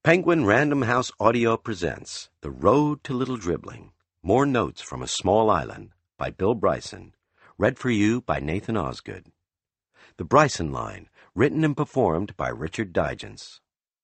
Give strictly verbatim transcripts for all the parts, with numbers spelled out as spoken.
Penguin Random House Audio presents The Road to Little Dribbling, More Notes from a Small Island by Bill Bryson, read for you by Nathan Osgood. The Bryson Line, written and performed by Richard Digance.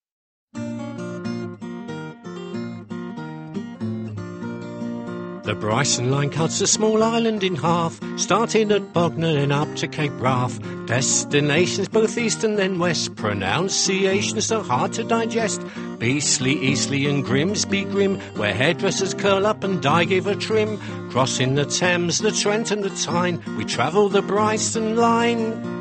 The Bryson Line cuts a small island in half, starting at Bognor and up to Cape Wrath. Destinations both east and then west, pronunciations so hard to digest. Beastly, Eastleigh and Grimsby Grim, where hairdressers curl up and dye give a trim. Crossing the Thames, the Trent and the Tyne, we travel the Bryson Line.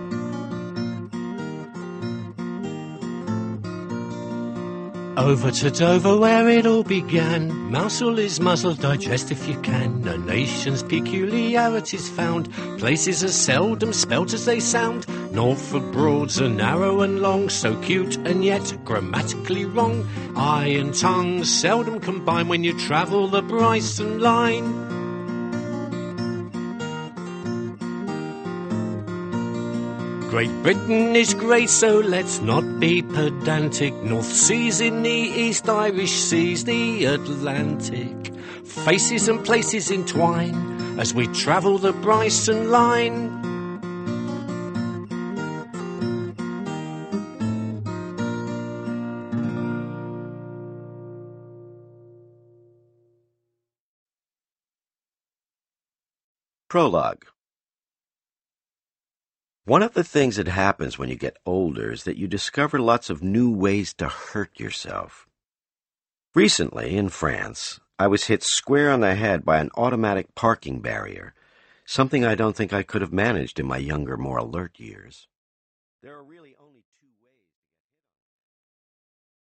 Over to Dover where it all began. Mousehole is muzzled, digest if you can. A nation's peculiarities found. Places as seldom spelt as they sound. Norfolk Broads are narrow and long, so cute and yet grammatically wrong. Eye and tongue seldom combine when you travel the Bryson Line. Great Britain is great, so let's not be pedantic. North Seas in the East, Irish Seas, the Atlantic. Faces and places entwine as we travel the Bryson Line. Prologue. One of the things that happens when you get older is that you discover lots of new ways to hurt yourself. Recently, in France, I was hit square on the head by an automatic parking barrier, something I don't think I could have managed in my younger, more alert years. There are really